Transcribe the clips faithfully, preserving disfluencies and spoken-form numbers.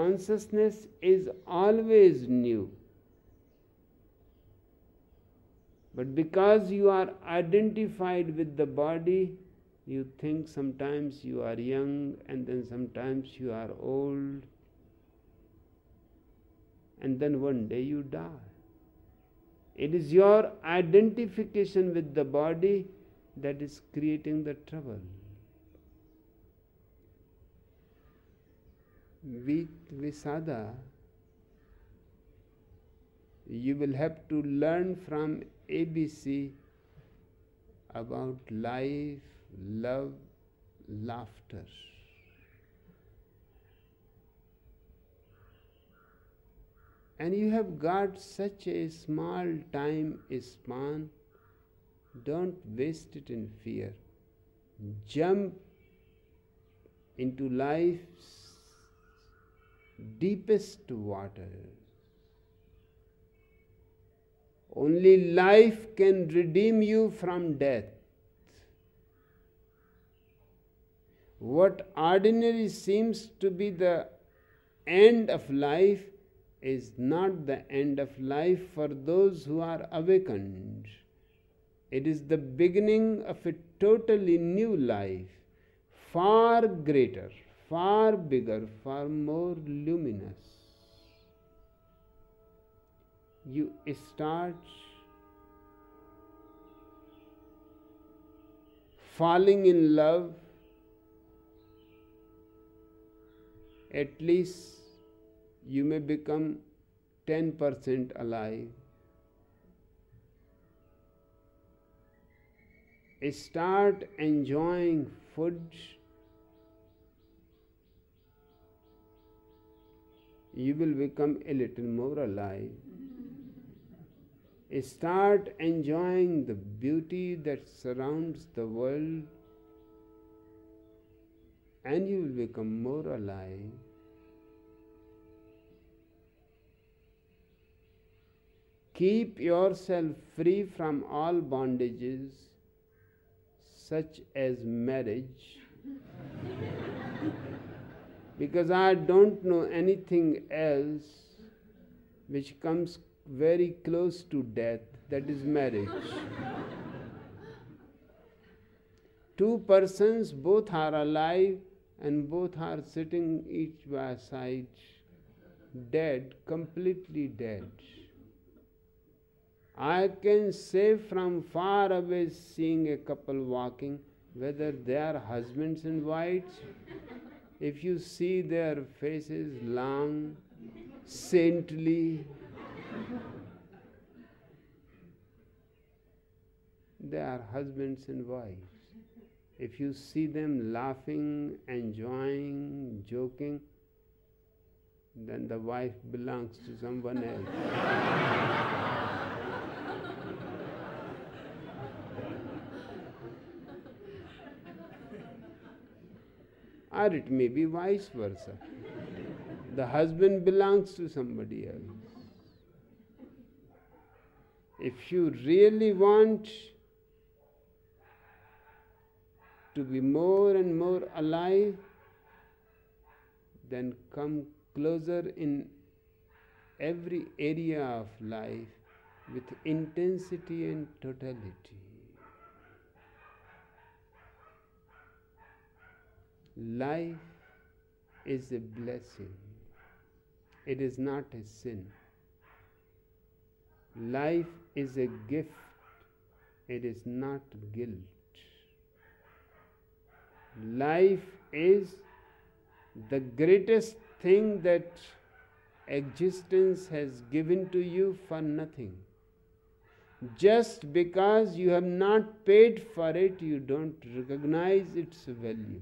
consciousness is always new. But because you are identified with the body, you think sometimes you are young and then sometimes you are old, and then one day you die. It is your identification with the body that is creating the trouble. With Visada, you will have to learn from A B C about life, love, laughter. And you have got such a small time span, don't waste it in fear. Jump into life's deepest waters. Only life can redeem you from death. What ordinary seems to be the end of life is not the end of life for those who are awakened. It is the beginning of a totally new life, far greater, far bigger, far more luminous. You start falling in love, at least you may become ten percent alive. Start enjoying food. You will become a little more alive. Start enjoying the beauty that surrounds the world, and you will become more alive. Keep yourself free from all bondages, such as marriage, because I don't know anything else which comes very close to death, that is marriage. Two persons, both are alive and both are sitting each by side, dead, completely dead. I can say from far away, seeing a couple walking, whether they are husbands and wives. If you see their faces long, saintly, they are husbands and wives. If you see them laughing, enjoying, joking, then the wife belongs to someone else. Or it may be vice versa. The husband belongs to somebody else. If you really want to be more and more alive, then come closer in every area of life with intensity and totality. Life is a blessing. It is not a sin. Life is a gift. It is not guilt. Life is the greatest thing that existence has given to you for nothing. Just because you have not paid for it, you don't recognize its value.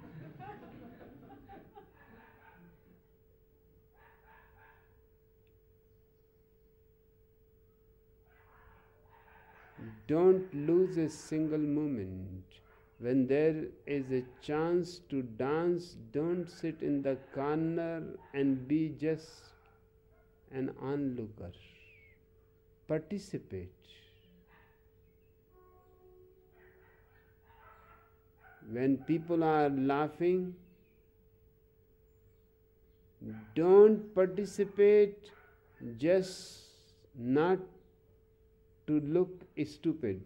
Don't lose a single moment. When there is a chance to dance, don't sit in the corner and be just an onlooker. Participate. When people are laughing, Don't participate just not to look stupid.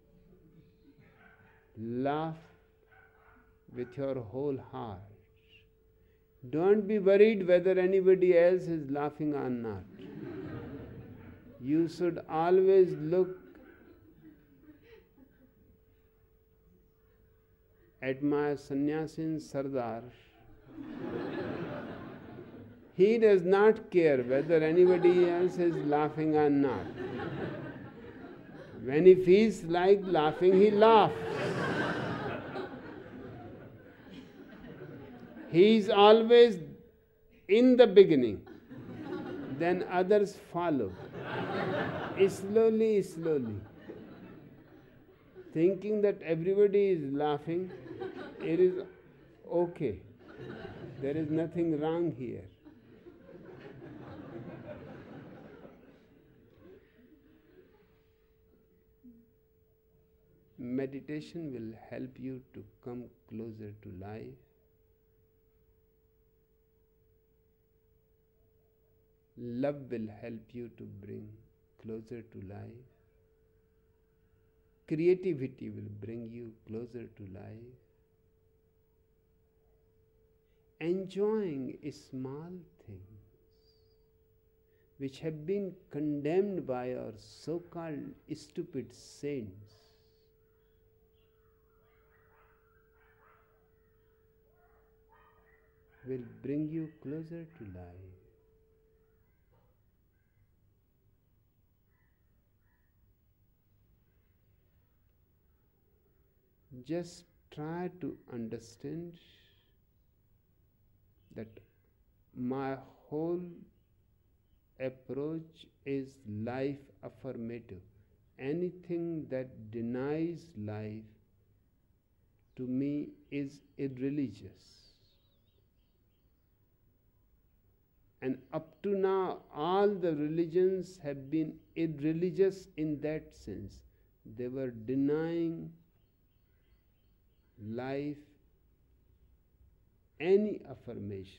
Laugh with your whole heart. Don't be worried whether anybody else is laughing or not. You should always look at my Sannyasin Sardar. He does not care whether anybody else is laughing or not. When he feels like laughing, he laughs. He is always in the beginning, then others follow. Slowly, slowly. Thinking that everybody is laughing, it is okay. There is nothing wrong here. Meditation will help you to come closer to life. Love will help you to bring closer to life. Creativity will bring you closer to life. Enjoying small things which have been condemned by our so-called stupid saints will bring you closer to life. Just try to understand that my whole approach is life affirmative. Anything that denies life to me is irreligious. And up to now, all the religions have been irreligious in that sense. They were denying life any affirmation.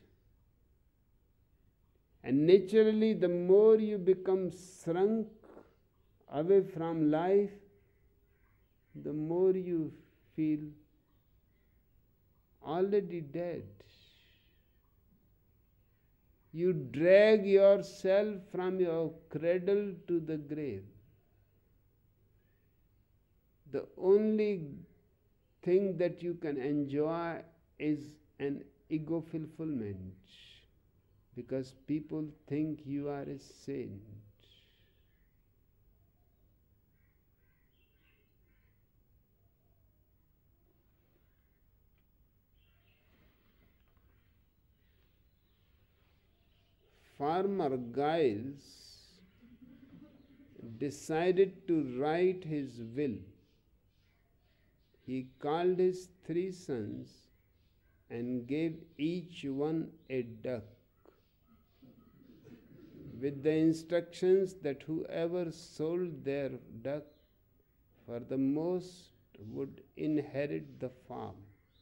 And naturally, the more you become shrunk away from life, the more you feel already dead. You drag yourself from your cradle to the grave. The only thing that you can enjoy is an ego fulfillment, because people think you are a saint. Farmer Giles decided to write his will. He called his three sons and gave each one a duck, with the instructions that whoever sold their duck for the most would inherit the farm.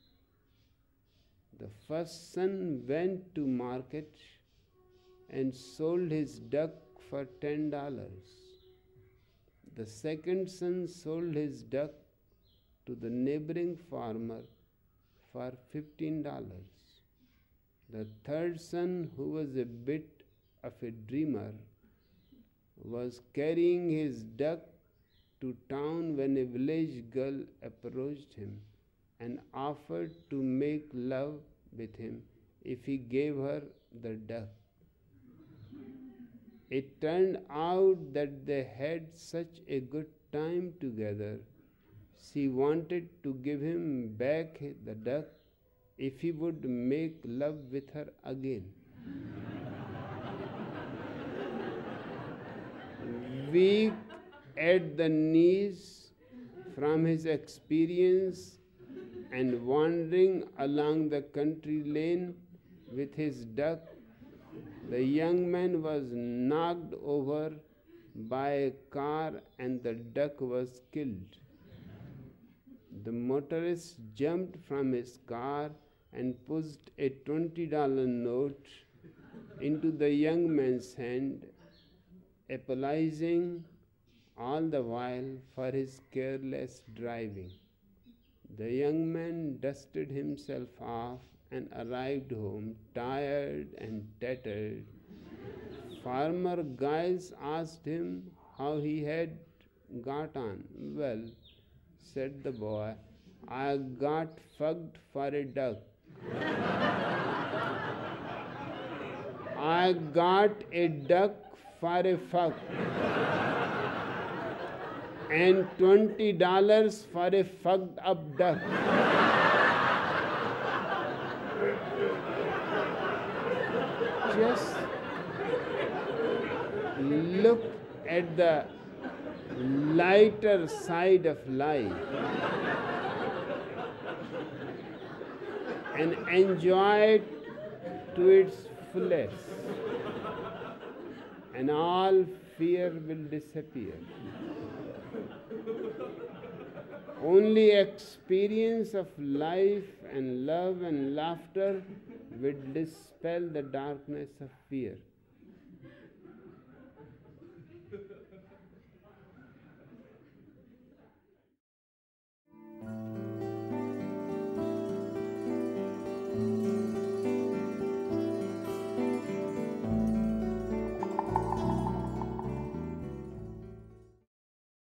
The first son went to market and sold his duck for ten dollars. The second son sold his duck to the neighboring farmer for fifteen dollars. The third son, who was a bit of a dreamer, was carrying his duck to town when a village girl approached him and offered to make love with him if he gave her the duck. It turned out that they had such a good time together, she wanted to give him back the duck if he would make love with her again. Weak at the knees from his experience and wandering along the country lane with his duck, the young man was knocked over by a car and the duck was killed. The motorist jumped from his car and pushed a twenty dollar note into the young man's hand, apologizing all the while for his careless driving. The young man dusted himself off and arrived home, tired and tattered. Farmer Giles asked him how he had got on. Well, said the boy, I got fucked for a duck. I got a duck for a fuck. And twenty dollars for a fucked up duck. Just look at the lighter side of life and enjoy it to its fullest, and all fear will disappear. Only experience of life and love and laughter will dispel the darkness of fear.